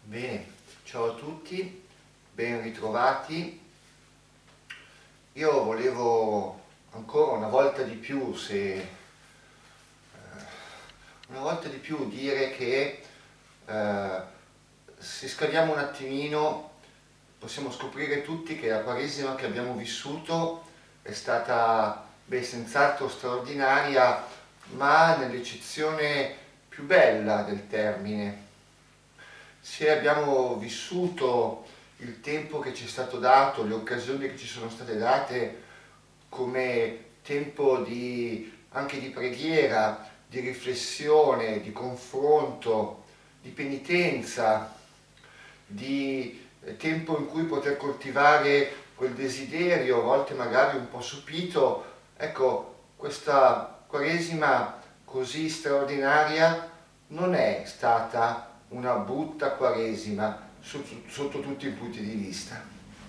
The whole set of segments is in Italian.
Bene, ciao a tutti, ben ritrovati. Io volevo ancora una volta di più, dire che se scaviamo un attimino possiamo scoprire tutti che la Quaresima che abbiamo vissuto è stata, senz'altro straordinaria, ma nell'eccezione più bella del termine. Se abbiamo vissuto il tempo che ci è stato dato, le occasioni che ci sono state date come tempo anche di preghiera, di riflessione, di confronto, di penitenza, di tempo in cui poter coltivare quel desiderio, a volte magari un po' sopito, ecco, questa Quaresima così straordinaria non è stata una brutta Quaresima sotto tutti i punti di vista.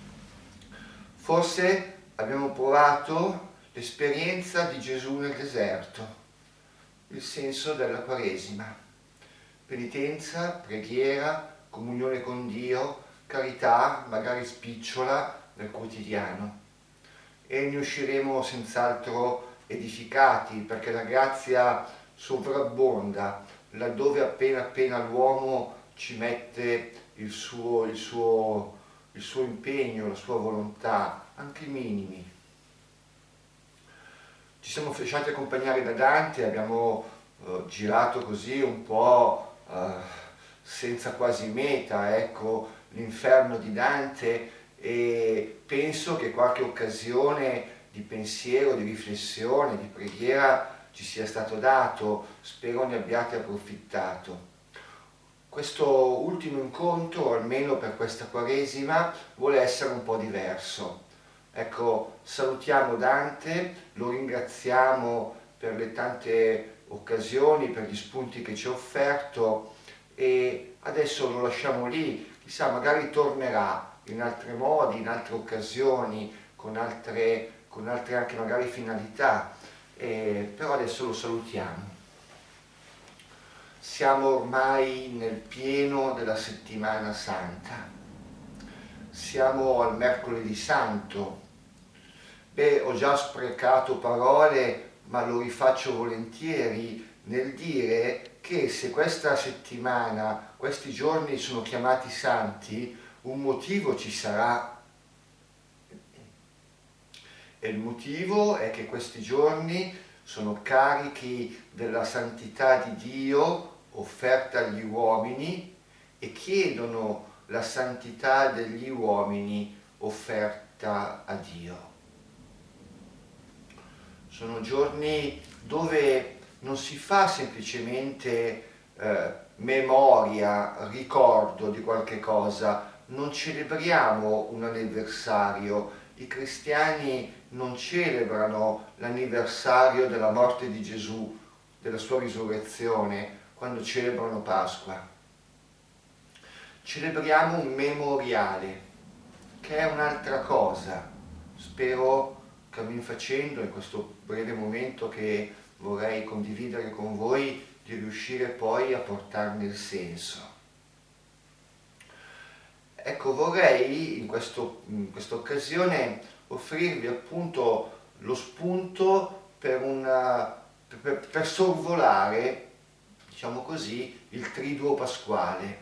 Forse abbiamo provato l'esperienza di Gesù nel deserto, il senso della Quaresima: penitenza, preghiera, comunione con Dio, carità, magari spicciola nel quotidiano. E ne usciremo senz'altro edificati, perché la grazia sovrabbonda laddove appena l'uomo ci mette il suo impegno, la sua volontà, anche minimi. Ci siamo lasciati accompagnare da Dante, abbiamo girato così un po' senza quasi meta, ecco, l'inferno di Dante, e penso che qualche occasione di pensiero, di riflessione, di preghiera ci sia stato dato, spero ne abbiate approfittato. Questo ultimo incontro, almeno per questa Quaresima, vuole essere un po' diverso. Ecco, salutiamo Dante, lo ringraziamo per le tante occasioni, per gli spunti che ci ha offerto, e adesso lo lasciamo lì, chissà, magari tornerà in altri modi, in altre occasioni, con altre anche magari finalità, però adesso lo salutiamo. Siamo ormai nel pieno della settimana santa, siamo al mercoledì santo. Ho già sprecato parole, ma lo rifaccio volentieri nel dire che se questa settimana, questi giorni sono chiamati santi, un motivo ci sarà. E il motivo è che questi giorni sono carichi della santità di Dio offerta agli uomini e chiedono la santità degli uomini offerta a Dio. Sono giorni dove non si fa semplicemente memoria, ricordo di qualche cosa, non celebriamo un anniversario. I cristiani non celebrano l'anniversario della morte di Gesù, della sua risurrezione, quando celebrano Pasqua. Celebriamo un memoriale, che è un'altra cosa. Spero, cammin facendo, in questo breve momento che vorrei condividere con voi, di riuscire poi a portarne il senso. Ecco, vorrei in questa occasione offrirvi appunto lo spunto per sorvolare, diciamo così, il triduo pasquale.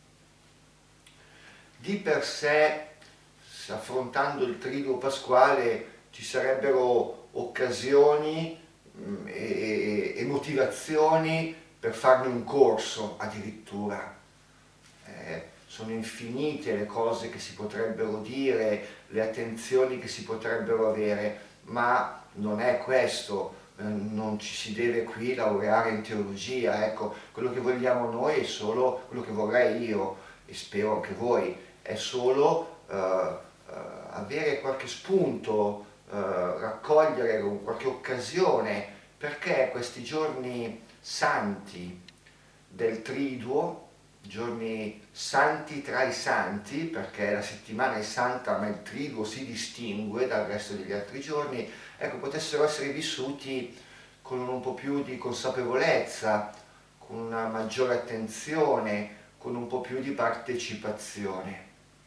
Di per sé, affrontando il triduo pasquale, ci sarebbero occasioni e motivazioni per farne un corso addirittura. Sono infinite le cose che si potrebbero dire, le attenzioni che si potrebbero avere, ma non è questo, non ci si deve qui laureare in teologia, ecco, quello che vogliamo noi è solo, quello che vorrei io e spero anche voi, è solo avere qualche spunto, raccogliere qualche occasione, perché questi giorni santi del triduo, giorni santi tra i santi, perché la settimana è santa ma il triduo si distingue dal resto degli altri giorni, ecco, potessero essere vissuti con un po' più di consapevolezza, con una maggiore attenzione, con un po' più di partecipazione.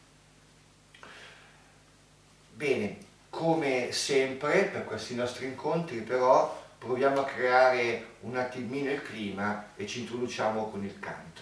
Bene, come sempre per questi nostri incontri però proviamo a creare un attimino il clima e ci introduciamo con il canto.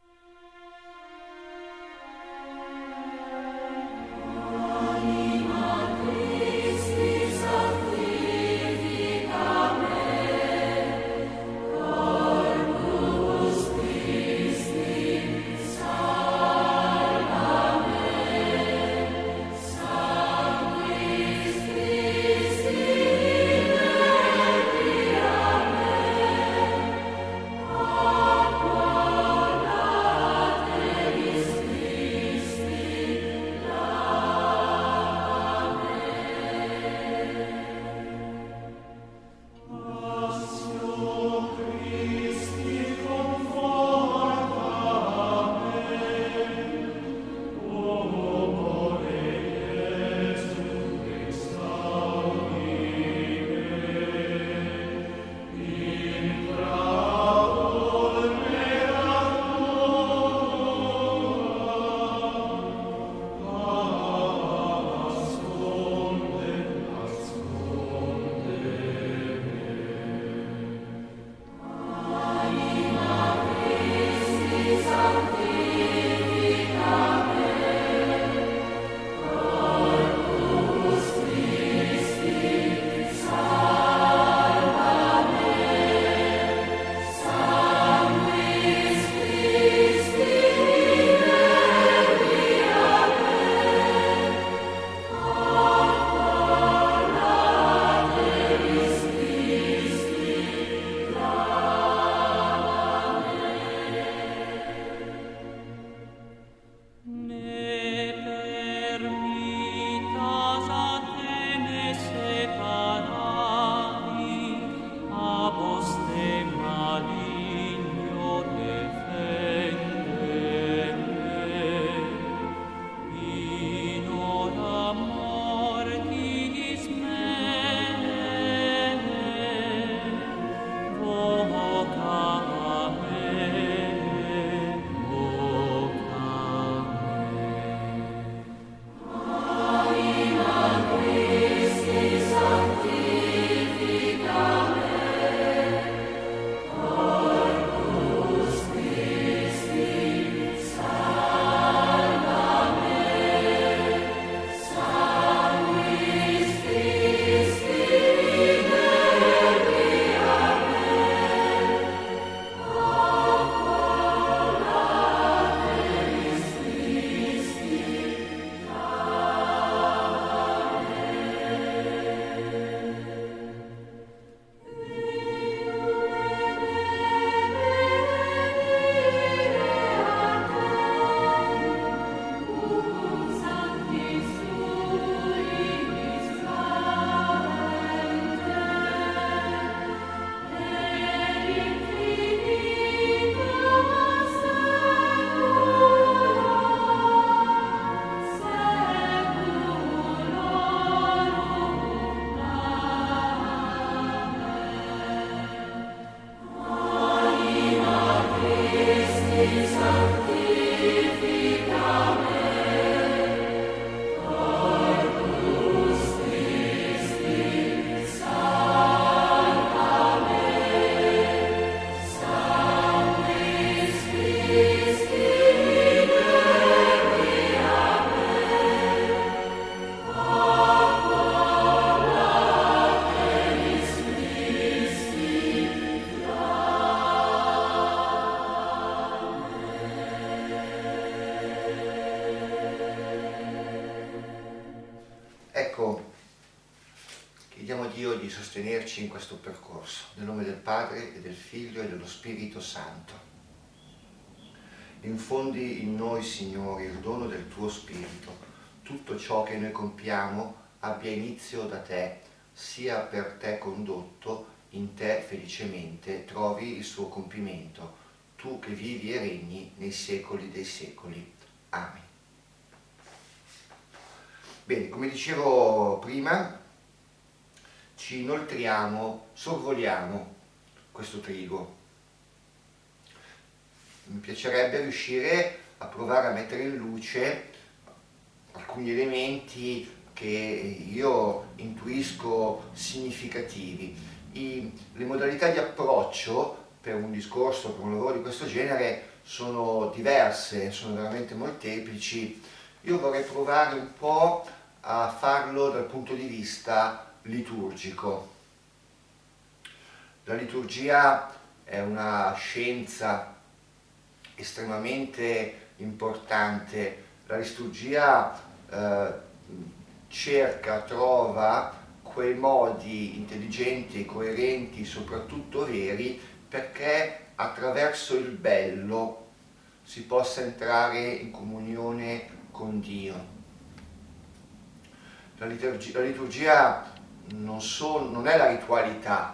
Chiediamo a Dio di sostenerci in questo percorso, nel nome del Padre e del Figlio e dello Spirito Santo. Infondi in noi, Signore, il dono del Tuo Spirito. Tutto ciò che noi compiamo abbia inizio da Te, sia per Te condotto, in Te felicemente trovi il suo compimento, Tu che vivi e regni nei secoli dei secoli. Amen. Bene, come dicevo prima, ci inoltriamo, sorvoliamo questo trigo. mi piacerebbe riuscire a provare a mettere in luce alcuni elementi che io intuisco significativi. Le modalità di approccio per un discorso, per un lavoro di questo genere sono diverse, sono veramente molteplici. Io vorrei provare un po' a farlo dal punto di vista liturgico. La liturgia è una scienza estremamente importante. La liturgia trova quei modi intelligenti, coerenti, soprattutto veri, perché attraverso il bello si possa entrare in comunione con Dio. La liturgia non è la ritualità.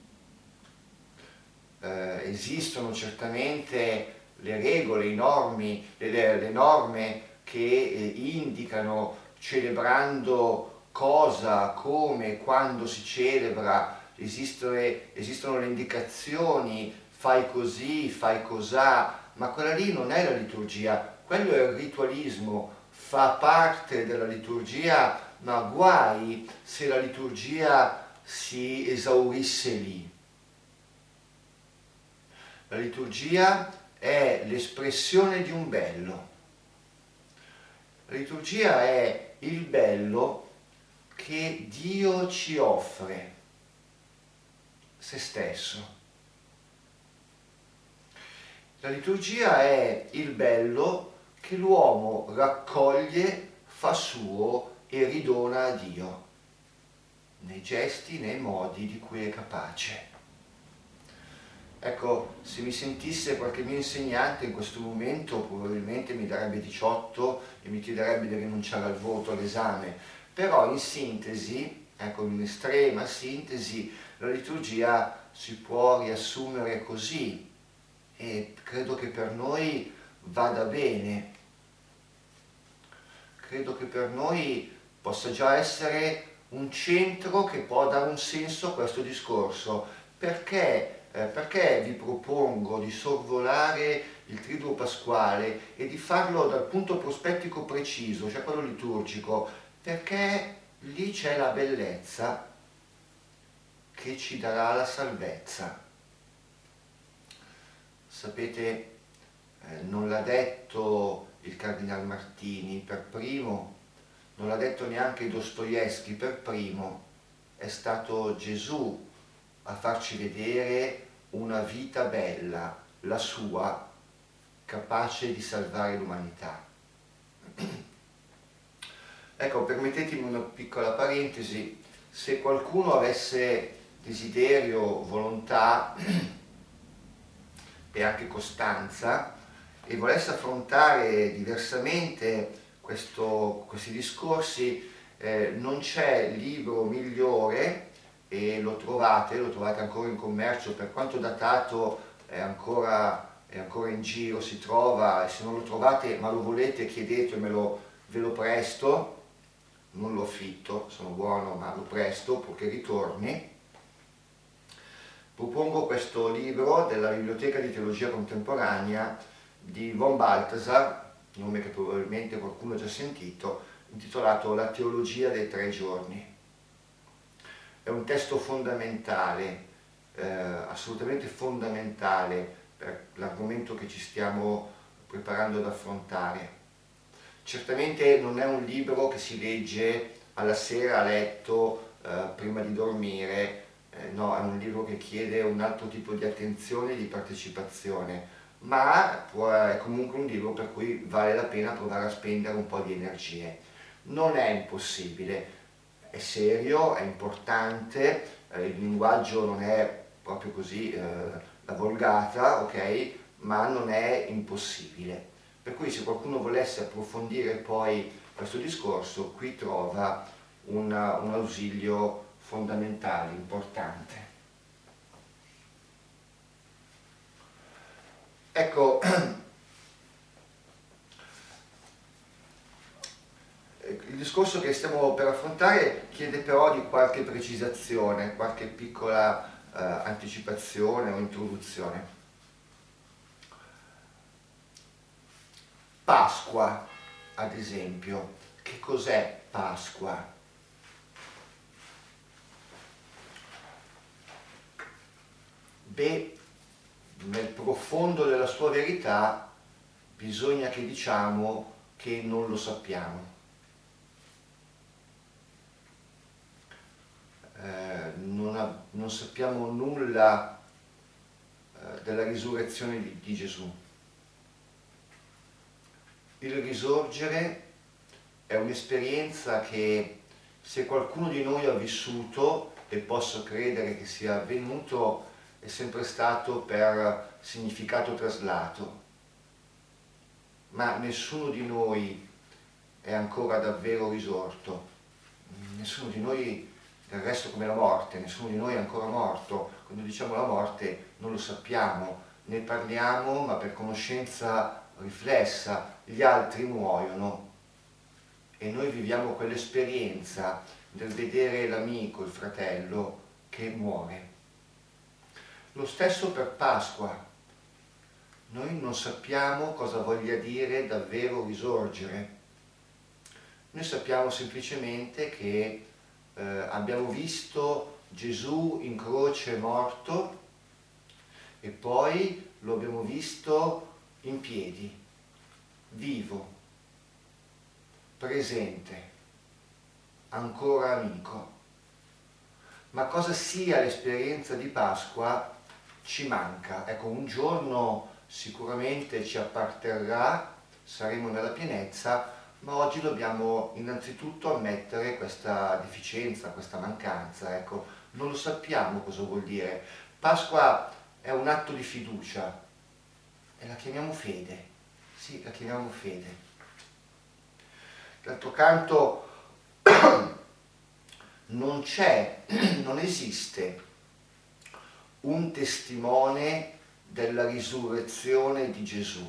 Esistono certamente le regole, le norme che indicano celebrando cosa, come, quando si celebra, esistono le indicazioni, fai così, fai cosà, ma quella lì non è la liturgia, quello è il ritualismo, fa parte della liturgia, ma guai se la liturgia si esaurisse lì. La liturgia è l'espressione di un bello. La liturgia è il bello che Dio ci offre, se stesso. La liturgia è il bello che l'uomo raccoglie, fa suo e ridona a Dio, nei gesti, nei modi di cui è capace. Ecco, se mi sentisse qualche mio insegnante in questo momento probabilmente mi darebbe 18 e mi chiederebbe di rinunciare al voto all'esame, però in sintesi, ecco, in estrema sintesi, la liturgia si può riassumere così e credo che per noi vada bene. Credo che per noi possa già essere un centro che può dare un senso a questo discorso. Perché vi propongo di sorvolare il Triduo Pasquale e di farlo dal punto prospettico preciso, cioè quello liturgico? Perché lì c'è la bellezza che ci darà la salvezza. Sapete, non l'ha detto il Cardinal Martini per primo, non l'ha detto neanche Dostoevskij per primo, è stato Gesù a farci vedere una vita bella, la sua, capace di salvare l'umanità. Ecco, permettetemi una piccola parentesi: se qualcuno avesse desiderio, volontà e anche costanza e volesse affrontare diversamente questi discorsi, non c'è libro migliore, e lo trovate ancora in commercio, per quanto datato è ancora in giro, si trova, e se non lo trovate ma lo volete chiedetemelo, ve lo presto, non lo affitto, sono buono ma lo presto purché ritorni. Propongo questo libro della Biblioteca di Teologia Contemporanea di von Balthasar, nome che probabilmente qualcuno ha già sentito, intitolato La teologia dei 3 giorni. È un testo fondamentale, assolutamente fondamentale per l'argomento che ci stiamo preparando ad affrontare. Certamente non è un libro che si legge alla sera a letto prima di dormire, no, è un libro che chiede un altro tipo di attenzione e di partecipazione, ma è comunque un libro per cui vale la pena provare a spendere un po' di energie. Non è impossibile. È serio, è importante, il linguaggio non è proprio così la volgata, ok? Ma non è impossibile. Per cui se qualcuno volesse approfondire poi questo discorso, qui trova un ausilio fondamentale, importante. Ecco, il discorso che stiamo per affrontare chiede però di qualche precisazione, qualche piccola anticipazione o introduzione. Pasqua, ad esempio. Che cos'è Pasqua? Beh, nel profondo della sua verità bisogna che diciamo che non lo sappiamo. Non sappiamo nulla della risurrezione di Gesù. Il risorgere è un'esperienza che, se qualcuno di noi ha vissuto, e posso credere che sia avvenuto, è sempre stato per significato traslato. Ma nessuno di noi è ancora davvero risorto. Nessuno di noi, del resto, come la morte, nessuno di noi è ancora morto. Quando diciamo la morte non lo sappiamo, ne parliamo ma per conoscenza riflessa. Gli altri muoiono e noi viviamo quell'esperienza del vedere l'amico, il fratello che muore. Lo stesso per Pasqua. Noi non sappiamo cosa voglia dire davvero risorgere. Noi sappiamo semplicemente che abbiamo visto Gesù in croce morto e poi lo abbiamo visto in piedi, vivo, presente, ancora amico. Ma cosa sia l'esperienza di Pasqua ci manca. Ecco, un giorno sicuramente ci apparterrà, saremo nella pienezza, ma oggi dobbiamo innanzitutto ammettere questa deficienza, questa mancanza. Ecco, non lo sappiamo cosa vuol dire. Pasqua è un atto di fiducia e la chiamiamo fede. Sì, la chiamiamo fede. D'altro canto non esiste un testimone della risurrezione di Gesù.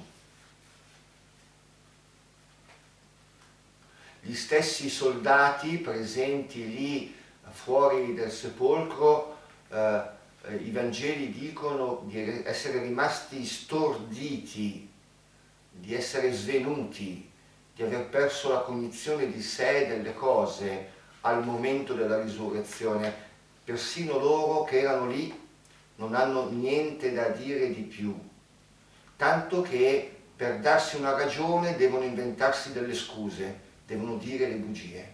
Gli stessi soldati presenti lì fuori del sepolcro, i Vangeli dicono di essere rimasti storditi, di essere svenuti, di aver perso la cognizione di sé e delle cose al momento della risurrezione. Persino loro che erano lì non hanno niente da dire di più, tanto che per darsi una ragione devono inventarsi delle scuse, devono dire le bugie.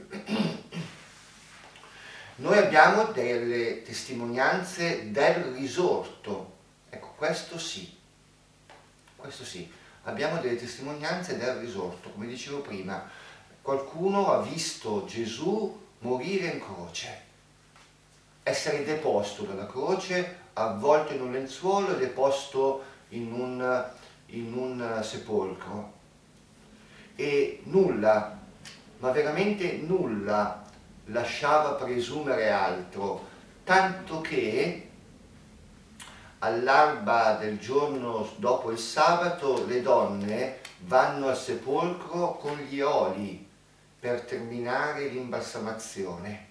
Noi abbiamo delle testimonianze del risorto, ecco, questo sì, abbiamo delle testimonianze del risorto, come dicevo prima, qualcuno ha visto Gesù morire in croce, essere deposto dalla croce, avvolto in un lenzuolo e deposto in un sepolcro. E nulla, ma veramente nulla, lasciava presumere altro, tanto che all'alba del giorno dopo il sabato le donne vanno al sepolcro con gli oli per terminare l'imbalsamazione.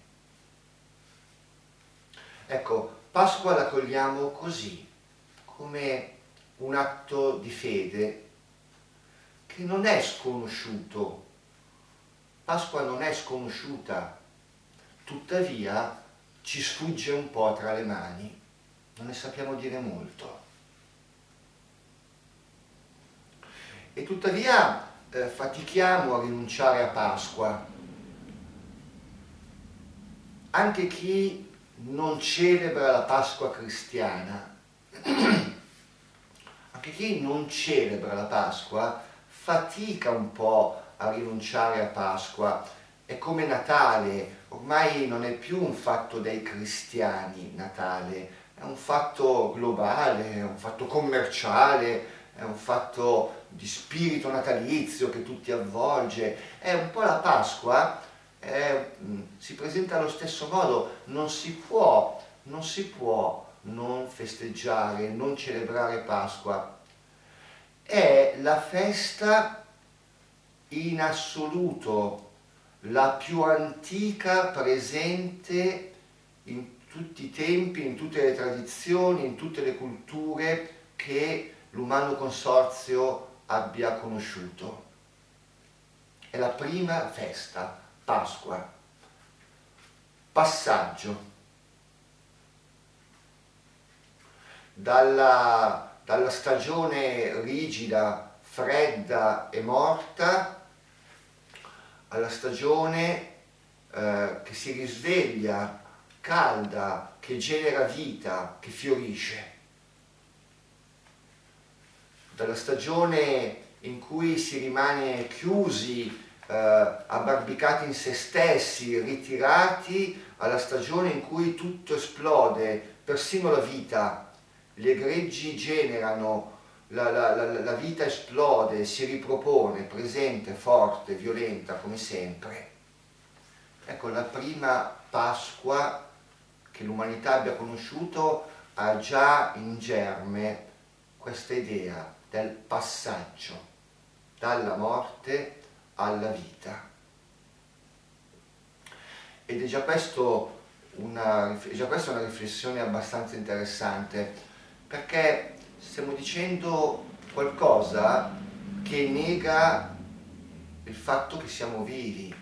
Ecco, Pasqua la cogliamo così, come un atto di fede che non è sconosciuto. Pasqua non è sconosciuta, tuttavia ci sfugge un po' tra le mani, non ne sappiamo dire molto. E tuttavia fatichiamo a rinunciare a Pasqua. Anche chi non celebra la Pasqua cristiana, anche chi non celebra la Pasqua fatica un po' a rinunciare a Pasqua. È come Natale, ormai non è più un fatto dei cristiani Natale, è un fatto globale, è un fatto commerciale, è un fatto di spirito natalizio che tutti avvolge. È un po' la Pasqua, si presenta allo stesso modo, non si può non festeggiare, non celebrare Pasqua. È la festa in assoluto, la più antica presente in tutti i tempi, in tutte le tradizioni, in tutte le culture che l'umano consorzio abbia conosciuto. È la prima festa, Pasqua, passaggio dalla stagione rigida, fredda e morta alla stagione che si risveglia, calda, che genera vita, che fiorisce. Dalla stagione in cui si rimane chiusi, abbarbicati in se stessi, ritirati, alla stagione in cui tutto esplode, persino la vita. Le greggi generano, la vita esplode, si ripropone, presente, forte, violenta, come sempre. Ecco, la prima Pasqua che l'umanità abbia conosciuto ha già in germe questa idea del passaggio dalla morte alla vita. Ed è già questa una riflessione abbastanza interessante, perché stiamo dicendo qualcosa che nega il fatto che siamo vivi.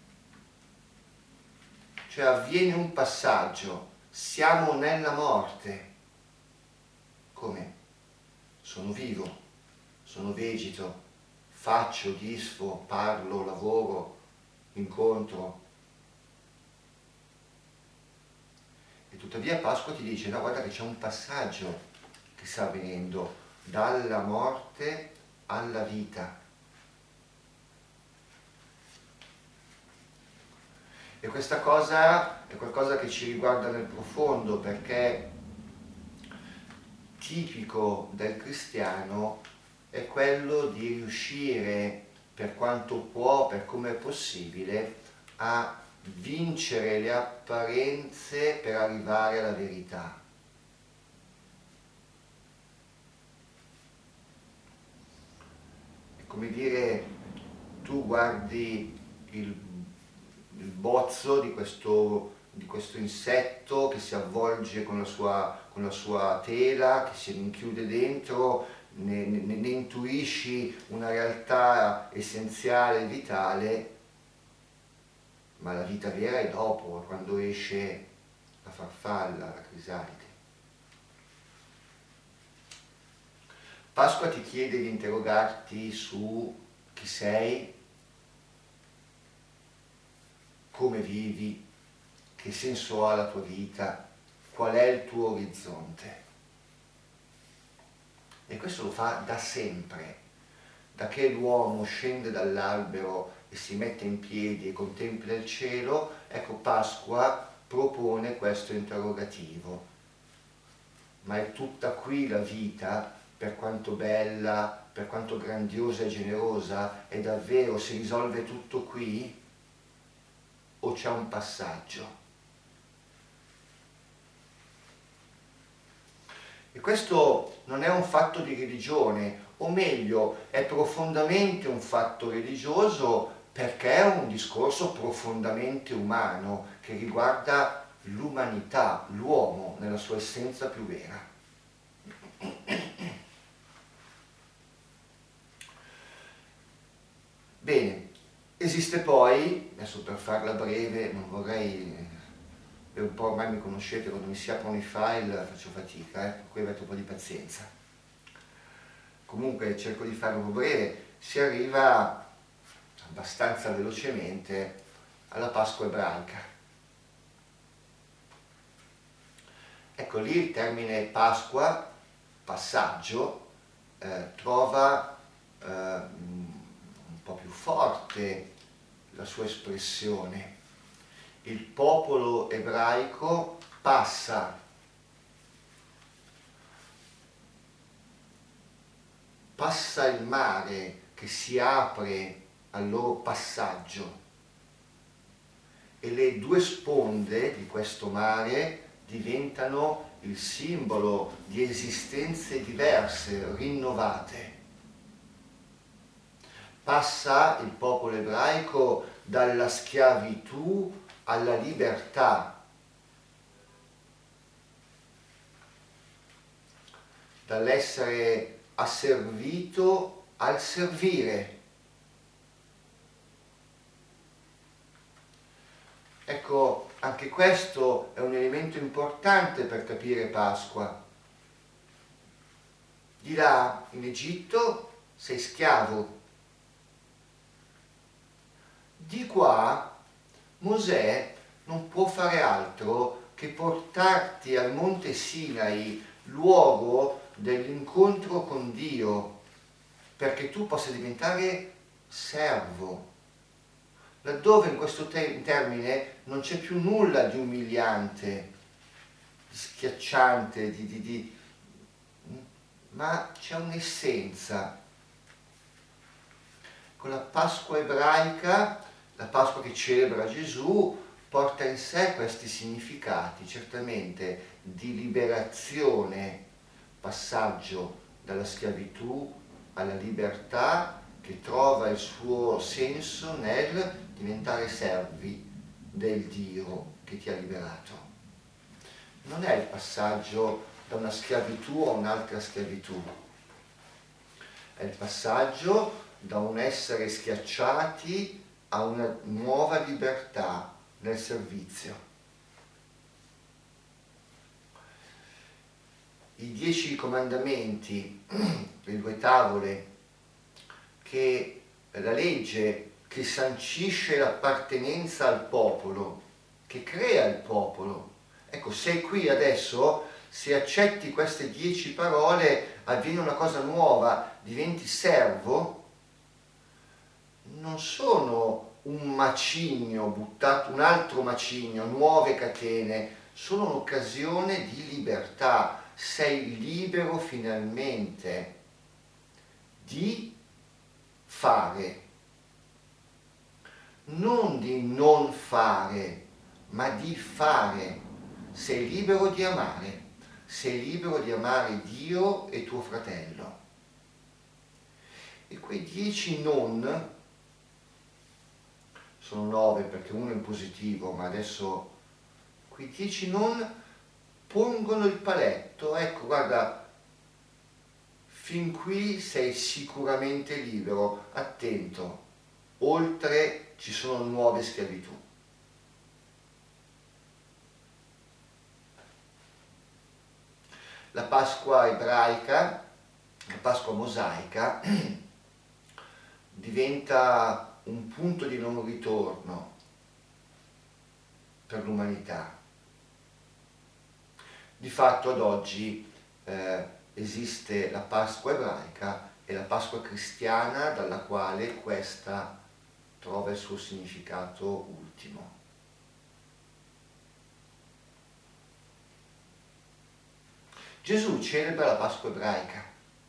Cioè avviene un passaggio, siamo nella morte. Come? Sono vivo, sono vegeto, faccio, disfo, parlo, lavoro, incontro. E tuttavia Pasqua ti dice, no, guarda che c'è un passaggio che sta avvenendo dalla morte alla vita. E questa cosa è qualcosa che ci riguarda nel profondo, perché tipico del cristiano è quello di riuscire, per quanto può, per come è possibile, a vincere le apparenze per arrivare alla verità. È come dire, tu guardi il bozzo di questo insetto che si avvolge con la sua tela, che si rinchiude dentro, ne intuisci una realtà essenziale, vitale, ma la vita vera è dopo, quando esce la farfalla, la crisalide. Pasqua ti chiede di interrogarti su chi sei, come vivi, che senso ha la tua vita, qual è il tuo orizzonte. E questo lo fa da sempre, da che l'uomo scende dall'albero e si mette in piedi e contempla il cielo. Ecco, Pasqua propone questo interrogativo. Ma è tutta qui la vita, per quanto bella, per quanto grandiosa e generosa? È davvero, si risolve tutto qui? O c'è un passaggio? E questo non è un fatto di religione, o meglio, è profondamente un fatto religioso, perché è un discorso profondamente umano che riguarda l'umanità, l'uomo nella sua essenza più vera. Bene, esiste poi, adesso per farla breve, non vorrei, un po' ormai mi conoscete, quando mi si aprono i file faccio fatica, qui avete un po' di pazienza. Comunque cerco di farlo un po' breve, si arriva abbastanza velocemente alla Pasqua ebraica. Ecco, lì il termine Pasqua, passaggio, trova un po' più forte la sua espressione. Il popolo ebraico passa il mare che si apre al loro passaggio, e le due sponde di questo mare diventano il simbolo di esistenze diverse, rinnovate. Passa il popolo ebraico dalla schiavitù alla libertà, dall'essere asservito al servire. Ecco, anche questo è un elemento importante per capire Pasqua. Di là, in Egitto, sei schiavo. Di qua, Mosè non può fare altro che portarti al monte Sinai, luogo dell'incontro con Dio, perché tu possa diventare servo. Laddove in questo termine non c'è più nulla di umiliante, di schiacciante, ma c'è un'essenza. Con la Pasqua ebraica, la Pasqua che celebra Gesù, porta in sé questi significati, certamente di liberazione, passaggio dalla schiavitù alla libertà, che trova il suo senso nel diventare servi del Dio che ti ha liberato. Non è il passaggio da una schiavitù a un'altra schiavitù, è il passaggio da un essere schiacciati a una nuova libertà nel servizio. I 10 comandamenti, le 2 tavole, che la legge che sancisce l'appartenenza al popolo, che crea il popolo. Ecco, sei qui adesso, se accetti queste 10 parole, avviene una cosa nuova, diventi servo. Non sono un macigno buttato, un altro macigno, nuove catene, sono un'occasione di libertà. Sei libero finalmente di fare, non di non fare, ma di fare. Sei libero di amare, sei libero di amare Dio e tuo fratello. E quei 10 non, sono 9 perché uno è in positivo, ma adesso quei 10 non pongono il paletto. Ecco, guarda, fin qui sei sicuramente libero, attento, oltre ci sono nuove schiavitù. La Pasqua ebraica, la Pasqua mosaica, diventa un punto di non ritorno per l'umanità. Di fatto ad oggi esiste la Pasqua ebraica e la Pasqua cristiana, dalla quale questa trova il suo significato ultimo. Gesù celebra la Pasqua ebraica.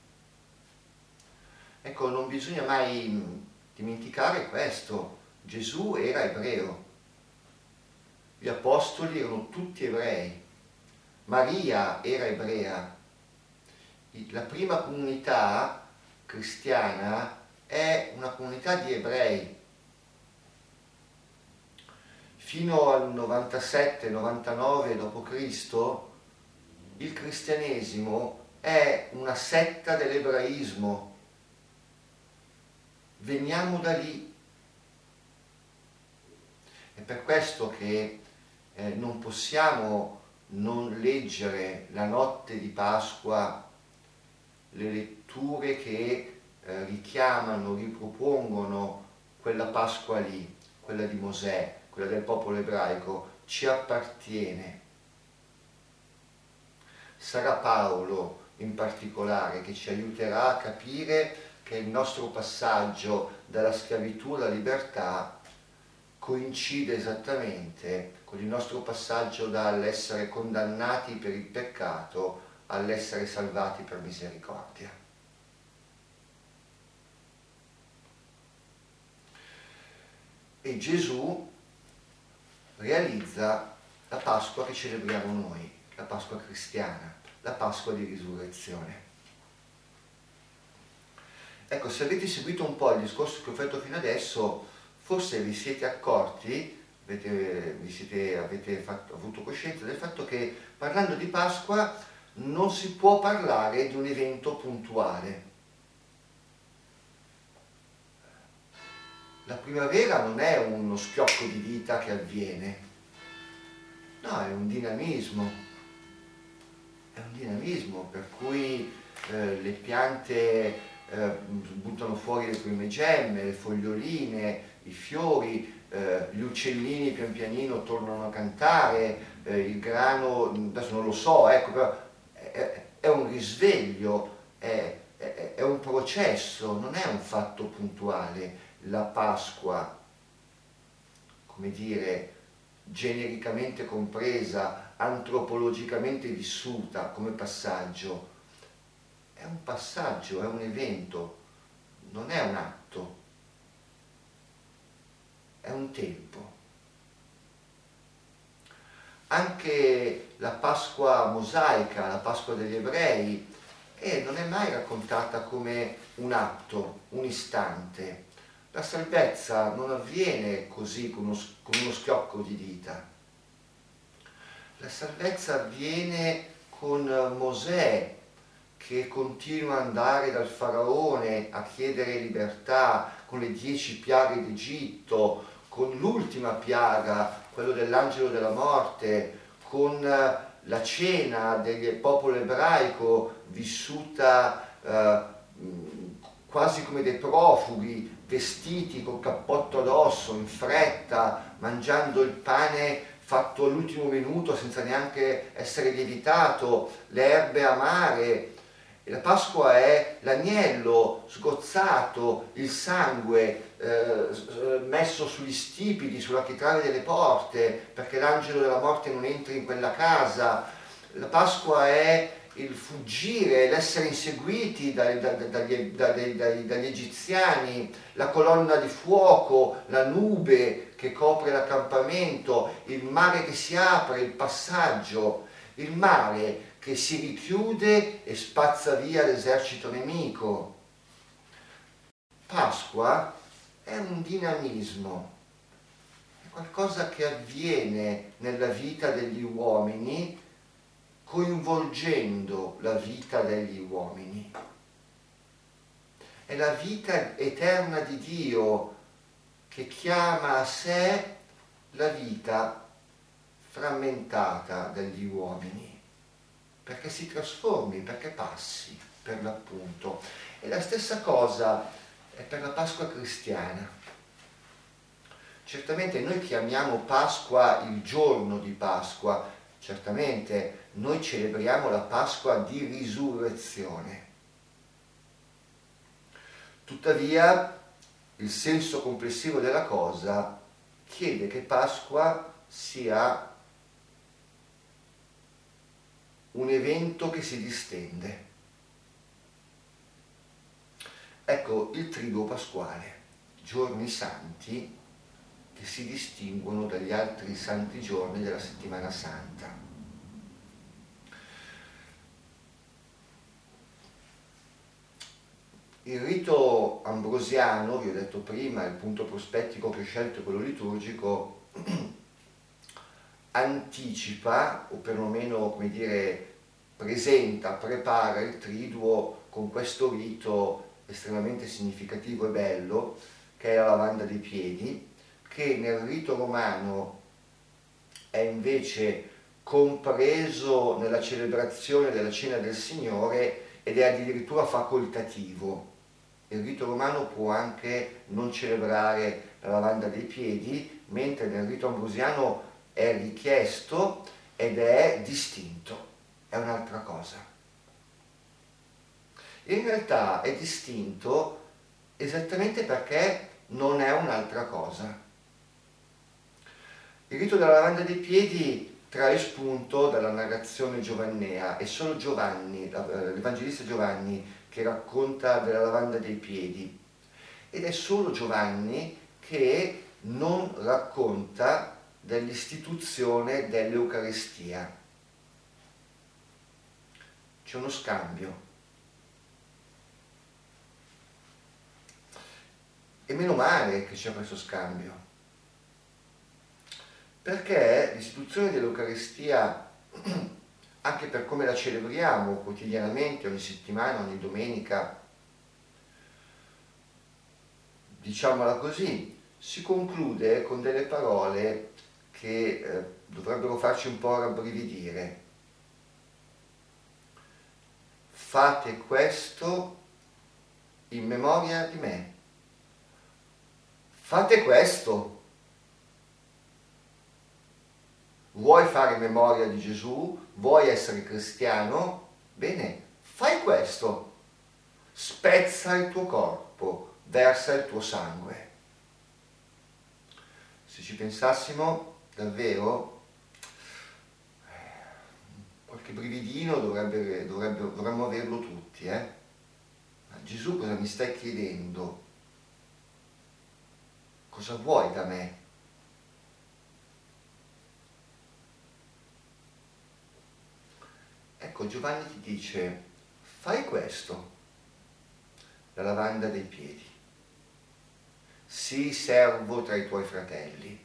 Ecco, non bisogna mai dimenticare questo. Gesù era ebreo. Gli apostoli erano tutti ebrei. Maria era ebrea. La prima comunità cristiana è una comunità di ebrei. Fino al 97-99 d.C. il cristianesimo è una setta dell'ebraismo. Veniamo da lì. È per questo che non possiamo non leggere la notte di Pasqua le letture che richiamano, ripropongono quella Pasqua lì, quella di Mosè, quella del popolo ebraico, ci appartiene. Sarà Paolo in particolare che ci aiuterà a capire che il nostro passaggio dalla schiavitù alla libertà coincide esattamente con il nostro passaggio dall'essere condannati per il peccato all'essere salvati per misericordia. E Gesù realizza la Pasqua che celebriamo noi, la Pasqua cristiana, la Pasqua di risurrezione. Ecco, se avete seguito un po' il discorso che ho fatto fino adesso, forse vi siete accorti, avete avuto coscienza del fatto che parlando di Pasqua non si può parlare di un evento puntuale. La primavera non è uno schiocco di dita che avviene, no, è un dinamismo per cui le piante buttano fuori le prime gemme, le foglioline, i fiori, gli uccellini pian pianino tornano a cantare, il grano, adesso non lo so, ecco, però è un risveglio, è un processo, non è un fatto puntuale. La Pasqua, come dire, genericamente compresa, antropologicamente vissuta come passaggio, è un passaggio, è un evento, non è un atto, è un tempo. Anche la Pasqua mosaica, la Pasqua degli ebrei, non è mai raccontata come un atto, un istante. La salvezza non avviene così con uno schiocco di dita. La salvezza avviene con Mosè che continua ad andare dal faraone a chiedere libertà, con le 10 piaghe d'Egitto, con l'ultima piaga, quello dell'angelo della morte, con la cena del popolo ebraico vissuta quasi come dei profughi, vestiti col cappotto addosso, in fretta, mangiando il pane fatto all'ultimo minuto senza neanche essere lievitato, le erbe amare. E la Pasqua è l'agnello sgozzato, il sangue messo sugli stipiti, sull'architrave delle porte, perché l'angelo della morte non entri in quella casa. La Pasqua è il fuggire, l'essere inseguiti dagli egiziani, la colonna di fuoco, la nube che copre l'accampamento, il mare che si apre, il passaggio, il mare che si richiude e spazza via l'esercito nemico. Pasqua è un dinamismo, è qualcosa che avviene nella vita degli uomini, coinvolgendo la vita degli uomini. È la vita eterna di Dio che chiama a sé la vita frammentata degli uomini, perché si trasformi, perché passi, per l'appunto. E la stessa cosa è per la Pasqua cristiana. Certamente noi chiamiamo Pasqua il giorno di Pasqua, certamente noi celebriamo la Pasqua di risurrezione. Tuttavia, il senso complessivo della cosa chiede che Pasqua sia un evento che si distende. Ecco il triduo pasquale, giorni santi che si distinguono dagli altri santi giorni della settimana santa. Il rito ambrosiano, vi ho detto prima, il punto prospettico che ho scelto è quello liturgico, anticipa, o perlomeno, come dire, presenta, prepara il triduo con questo rito estremamente significativo e bello, che è la lavanda dei piedi, che nel rito romano è invece compreso nella celebrazione della Cena del Signore ed è addirittura facoltativo. Il rito romano può anche non celebrare la lavanda dei piedi, mentre nel rito ambrosiano è richiesto ed è distinto, è un'altra cosa. In realtà è distinto esattamente perché non è un'altra cosa. Il rito della lavanda dei piedi trae spunto dalla narrazione giovannea, è solo Giovanni, l'Evangelista Giovanni, che racconta della lavanda dei piedi, ed è solo Giovanni che non racconta dell'istituzione dell'Eucaristia. C'è uno scambio. E meno male che c'è questo scambio, perché l'istituzione dell'Eucaristia, anche per come la celebriamo quotidianamente, ogni settimana, ogni domenica, diciamola così, si conclude con delle parole che dovrebbero farci un po' rabbrividire. Fate questo in memoria di me. Fate questo. Vuoi fare memoria di Gesù? Vuoi essere cristiano? Bene, fai questo. Spezza il tuo corpo, versa il tuo sangue. Se ci pensassimo davvero, qualche brividino dovremmo averlo tutti, eh? Ma Gesù, cosa mi stai chiedendo? Cosa vuoi da me? Ecco, Giovanni ti dice, fai questo, la lavanda dei piedi. Sii servo tra i tuoi fratelli.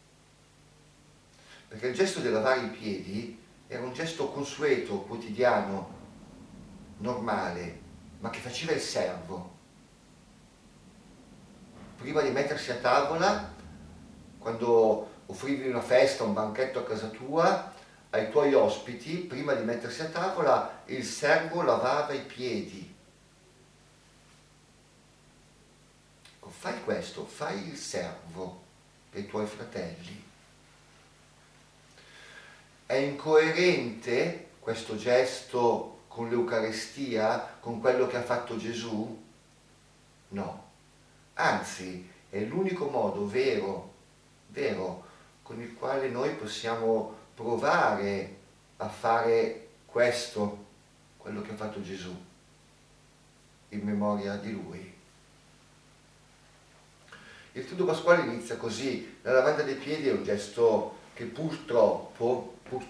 Perché il gesto di lavare i piedi era un gesto consueto, quotidiano, normale, ma che faceva il servo. Prima di mettersi a tavola, quando offrivi una festa, un banchetto a casa tua, ai tuoi ospiti, prima di mettersi a tavola, il servo lavava i piedi. Fai questo, fai il servo dei tuoi fratelli. È incoerente questo gesto con l'Eucarestia, con quello che ha fatto Gesù? No. Anzi, è l'unico modo vero, con il quale noi possiamo provare a fare questo, quello che ha fatto Gesù, in memoria di Lui. Il Triduo Pasquale inizia così: la lavanda dei piedi è un gesto che purtroppo,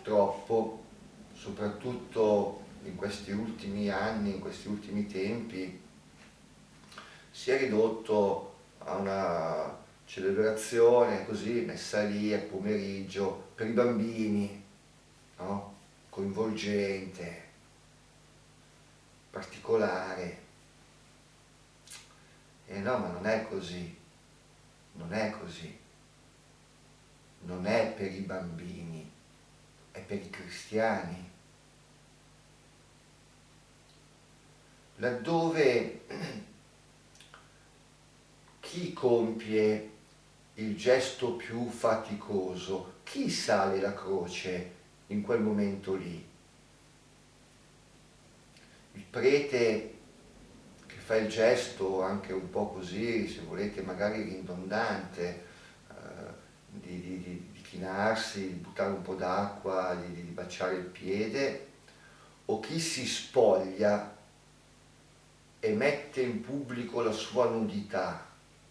soprattutto in questi ultimi anni, in questi ultimi tempi, si è ridotto a una celebrazione così messa lì a pomeriggio per i bambini, no? Coinvolgente, particolare. E no, ma non è così. Non è così, non è per i bambini, è per i cristiani. Laddove chi compie il gesto più faticoso, chi sale la croce in quel momento lì? Il prete che fa il gesto anche un po' così, se volete magari ridondante, di chinarsi, di buttare un po' d'acqua, di baciare il piede, o chi si spoglia e mette in pubblico la sua nudità.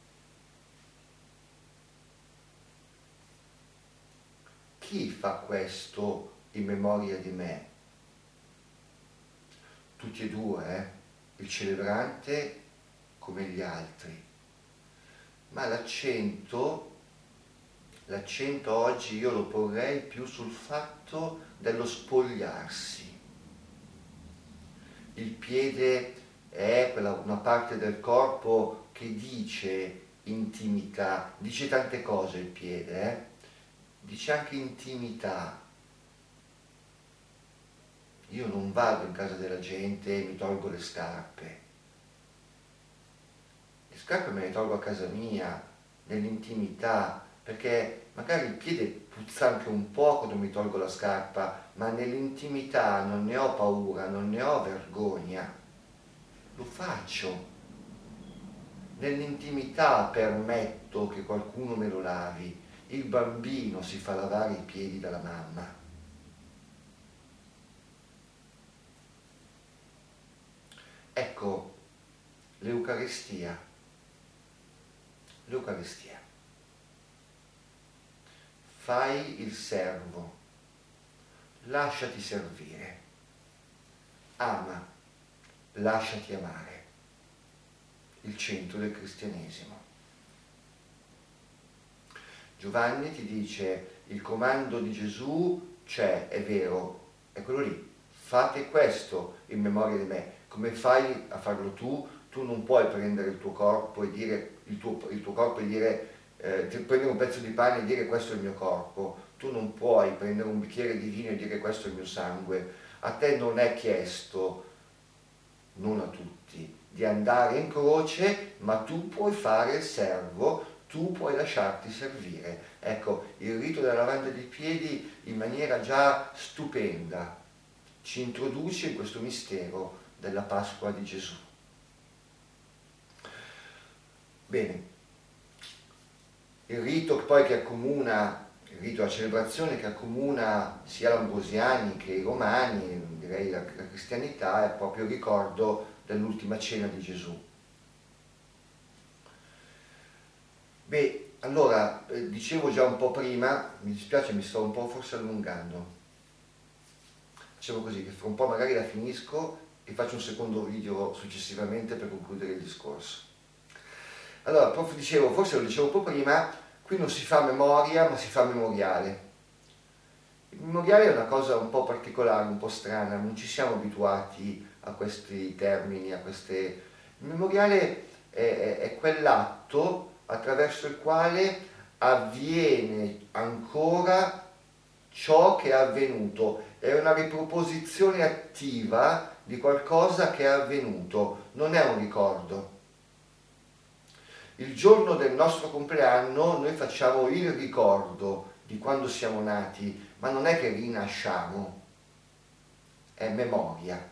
Chi fa questo in memoria di me? Tutti e due, il celebrante come gli altri. Ma l'accento oggi io lo porrei più sul fatto dello spogliarsi. Il piede è una parte del corpo che dice intimità, dice tante cose il piede, dice anche intimità. Io non vado in casa della gente e mi tolgo le scarpe. Le scarpe me le tolgo a casa mia, nell'intimità, perché magari il piede puzza anche un po' quando mi tolgo la scarpa, ma nell'intimità non ne ho paura, non ne ho vergogna. Lo faccio. Nell'intimità permetto che qualcuno me lo lavi. Il bambino si fa lavare i piedi dalla mamma. Ecco, l'Eucaristia. Fai il servo, lasciati servire, ama, lasciati amare. Il centro del cristianesimo. Giovanni ti dice, il comando di Gesù c'è, è vero, è quello lì. Fate questo in memoria di me. Come fai a farlo tu? Tu non puoi prendere il tuo corpo e dire, prendere un pezzo di pane e dire questo è il mio corpo, tu non puoi prendere un bicchiere di vino e dire questo è il mio sangue. A te non è chiesto, non a tutti, di andare in croce, ma tu puoi fare il servo, tu puoi lasciarti servire. Ecco, il rito della lavanda dei piedi in maniera già stupenda ci introduce in questo mistero della Pasqua di Gesù. Bene, il rito poi che accomuna, il rito, la celebrazione che accomuna sia gli ambrosiani che i romani, direi la cristianità, è proprio il ricordo dell'ultima cena di Gesù. Beh, allora, dicevo già un po' prima, mi dispiace, mi sto un po' forse allungando. Facciamo così, che fra un po' magari la finisco e faccio un secondo video successivamente per concludere il discorso. Allora, dicevo, forse lo dicevo un po' prima, qui non si fa memoria, ma si fa memoriale. Il memoriale è una cosa un po' particolare, un po' strana, non ci siamo abituati a questi termini, a queste... Il memoriale è quell'atto attraverso il quale avviene ancora ciò che è avvenuto, è una riproposizione attiva di qualcosa che è avvenuto, non è un ricordo. Il giorno del nostro compleanno noi facciamo il ricordo di quando siamo nati, ma non è che rinasciamo, è memoria.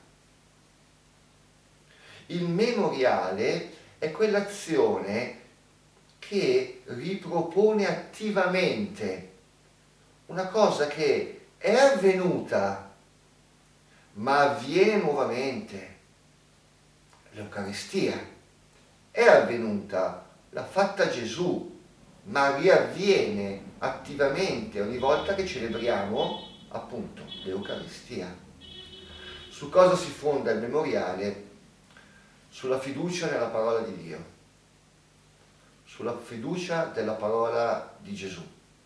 Il memoriale è quell'azione che ripropone attivamente una cosa che è avvenuta, ma avviene nuovamente. L'Eucaristia è avvenuta, l'ha fatta Gesù, ma riavviene attivamente ogni volta che celebriamo appunto l'Eucaristia. Su cosa si fonda il memoriale? Sulla fiducia nella parola di Dio, sulla fiducia della parola di Gesù.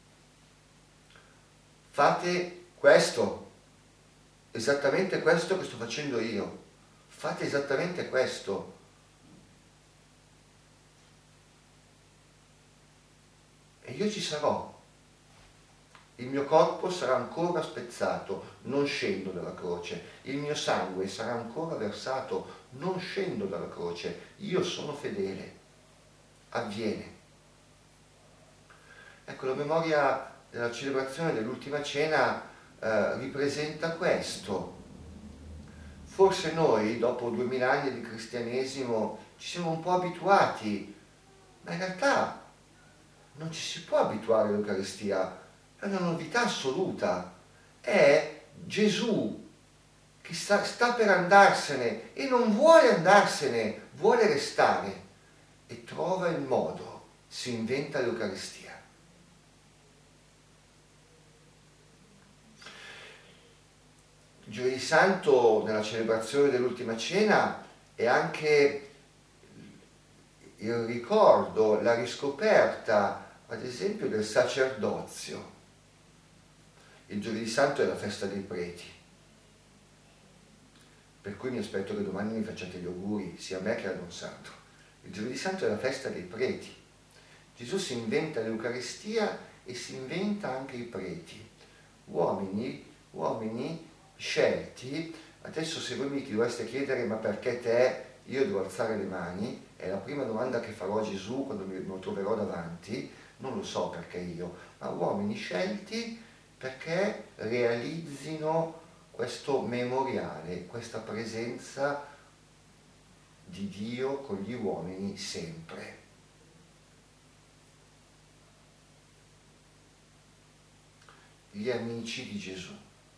Fate questo, esattamente questo che sto facendo io, fate esattamente questo. E io ci sarò. Il mio corpo sarà ancora spezzato, non scendo dalla croce. Il mio sangue sarà ancora versato, non scendo dalla croce. Io sono fedele. Avviene. Ecco, la memoria della celebrazione dell'ultima cena ripresenta questo. Forse noi, dopo 2000 anni di cristianesimo, ci siamo un po' abituati, ma in realtà non ci si può abituare all'Eucaristia. È una novità assoluta, è Gesù che sta per andarsene e non vuole andarsene, vuole restare e trova il modo, si inventa l'Eucaristia. Il Giovedì Santo nella celebrazione dell'ultima cena è anche il ricordo, la riscoperta, ad esempio, del sacerdozio. Il Giovedì Santo è la festa dei preti, per cui mi aspetto che domani mi facciate gli auguri sia a me che a Don Santo. Il Giovedì Santo è la festa dei preti. Gesù si inventa l'Eucaristia e si inventa anche i preti, uomini scelti. Adesso se voi mi dovreste chiedere ma perché te, io devo alzare le mani, è la prima domanda che farò a Gesù quando lo troverò davanti, non lo so perché io, ma uomini scelti perché realizzino questo memoriale, questa presenza di Dio con gli uomini sempre. Gli amici di Gesù.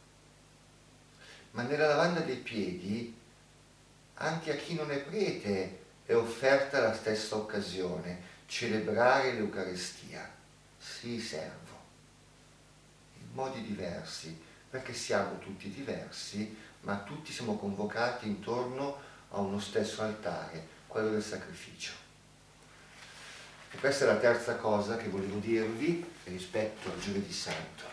Ma nella lavanda dei piedi, anche a chi non è prete, è offerta la stessa occasione, celebrare l'Eucaristia. Sì, servo. In modi diversi, perché siamo tutti diversi, ma tutti siamo convocati intorno a uno stesso altare, quello del sacrificio. E questa è la terza cosa che volevo dirvi rispetto al Giovedì Santo.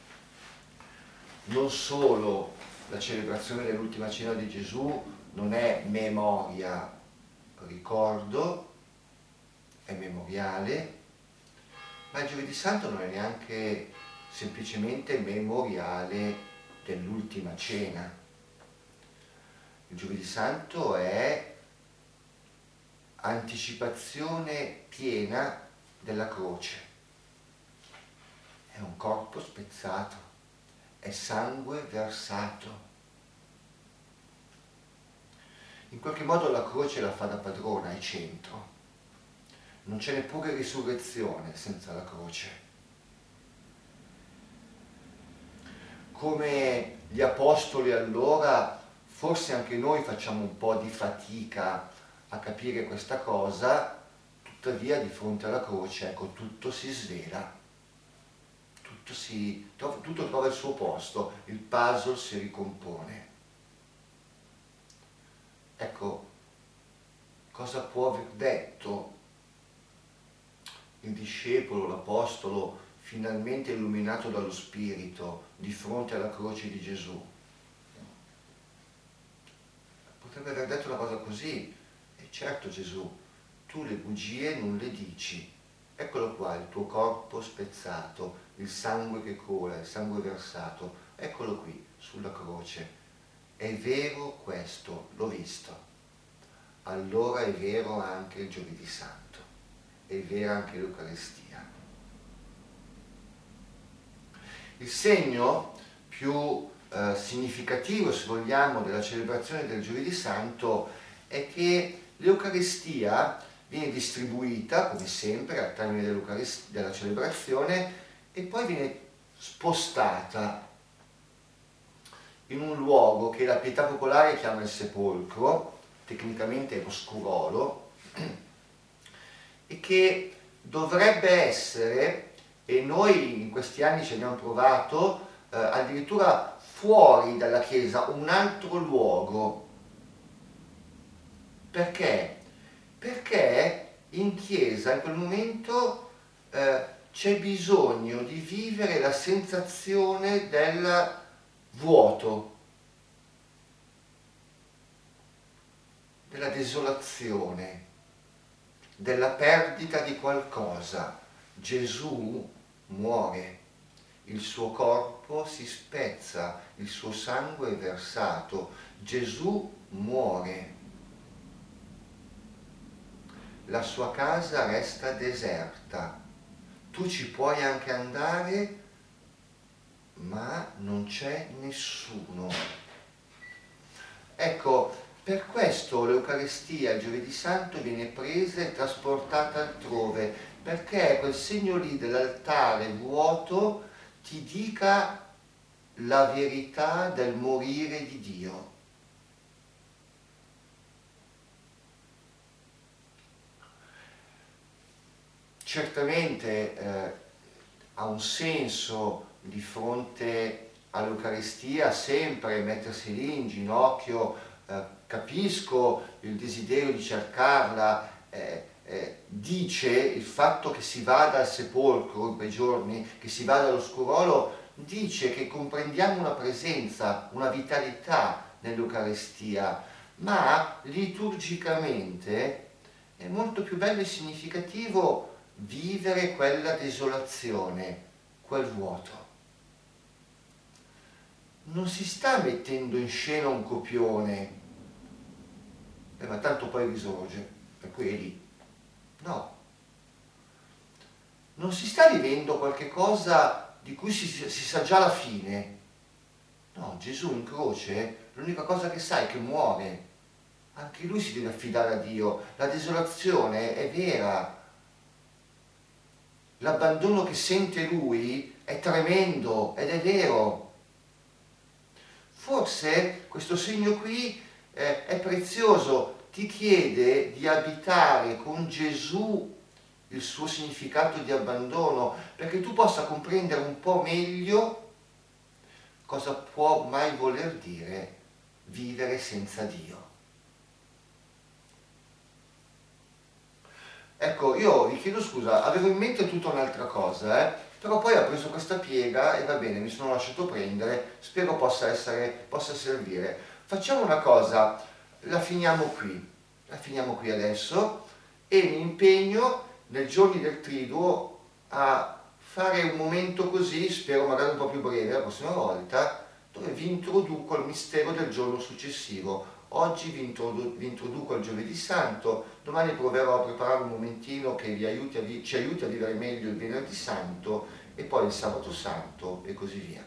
Non solo la celebrazione dell'ultima cena di Gesù non è memoria, ricordo, è memoriale, Ma il Giovedì Santo non è neanche semplicemente memoriale dell'ultima cena. Il Giovedì Santo è anticipazione piena della croce. È un corpo spezzato, è sangue versato. In qualche modo la croce la fa da padrona, è centro. Non c'è neppure risurrezione senza la croce. Come gli apostoli allora, forse anche noi facciamo un po' di fatica a capire questa cosa, tuttavia di fronte alla croce, ecco, tutto si svela, tutto trova il suo posto, il puzzle si ricompone. Ecco, cosa può aver detto il discepolo, l'apostolo, finalmente illuminato dallo Spirito, di fronte alla croce di Gesù? Potrebbe aver detto una cosa così: e certo Gesù, tu le bugie non le dici, eccolo qua il tuo corpo spezzato, il sangue che cola, il sangue versato, eccolo qui sulla croce. È vero questo, l'ho visto. Allora è vero anche il Giovedì Santo, è vera anche l'Eucaristia. Il segno più significativo, se vogliamo, della celebrazione del Giovedì Santo è che l'Eucaristia viene distribuita, come sempre, al termine della celebrazione, e poi viene spostata in un luogo che la pietà popolare chiama il sepolcro, tecnicamente è lo scurolo, e che dovrebbe essere, e noi in questi anni ci abbiamo provato, addirittura fuori dalla chiesa, un altro luogo. Perché? Perché in chiesa in quel momento c'è bisogno di vivere la sensazione del vuoto, della desolazione, della perdita di qualcosa. Gesù muore, il suo corpo si spezza, il suo sangue è versato, Gesù muore. La sua casa resta deserta, tu ci puoi anche andare, ma non c'è nessuno. Ecco, per questo l'Eucaristia, il Giovedì Santo, viene presa e trasportata altrove, perché quel segno lì dell'altare vuoto ti dica la verità del morire di Dio. Certamente ha un senso di fronte all'Eucaristia sempre mettersi lì in ginocchio, capisco il desiderio di cercarla, dice il fatto che si vada al sepolcro in quei giorni, che si vada allo scurolo, dice che comprendiamo una presenza, una vitalità nell'Eucaristia, ma liturgicamente è molto più bello e significativo vivere quella desolazione, quel vuoto. Non si sta mettendo in scena un copione, ma tanto poi risorge, per cui è lì. No. Non si sta vivendo qualche cosa di cui si sa già la fine. No, Gesù in croce, l'unica cosa che sa è che muore. Anche lui si deve affidare a Dio. La desolazione è vera. L'abbandono che sente lui è tremendo ed è vero. Forse questo segno qui è prezioso, ti chiede di abitare con Gesù il suo significato di abbandono, perché tu possa comprendere un po' meglio cosa può mai voler dire vivere senza Dio. Ecco, io vi chiedo scusa, avevo in mente tutta un'altra cosa, però poi ho preso questa piega e va bene, mi sono lasciato prendere, spero possa servire. Facciamo una cosa, la finiamo qui adesso, e mi impegno nei giorni del Triduo a fare un momento così, spero magari un po' più breve la prossima volta, dove vi introduco il mistero del giorno successivo. Oggi vi introduco il giovedì santo, domani proverò a preparare un momentino che ci aiuti a vivere meglio il venerdì santo e poi il sabato santo e così via.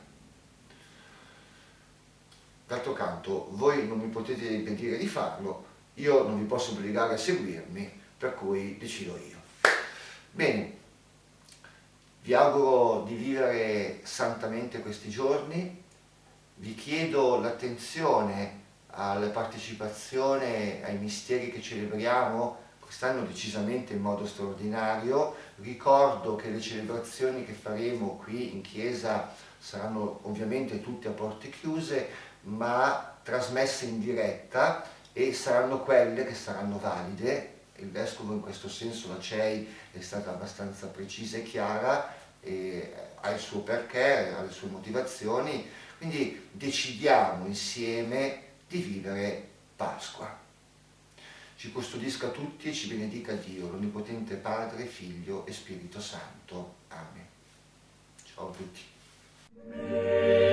D'altro canto, voi non mi potete impedire di farlo, io non vi posso obbligare a seguirmi, per cui decido io. Bene, vi auguro di vivere santamente questi giorni, vi chiedo l'attenzione alla partecipazione ai misteri che celebriamo, quest'anno decisamente in modo straordinario. Ricordo che le celebrazioni che faremo qui in chiesa saranno ovviamente tutte a porte chiuse, ma trasmesse in diretta, e saranno quelle che saranno valide. Il Vescovo in questo senso, la CEI, è stata abbastanza precisa e chiara, e ha il suo perché, ha le sue motivazioni, quindi decidiamo insieme di vivere Pasqua. Ci custodisca tutti e ci benedica Dio, l'Onnipotente Padre, Figlio e Spirito Santo. Amen. Ciao a tutti.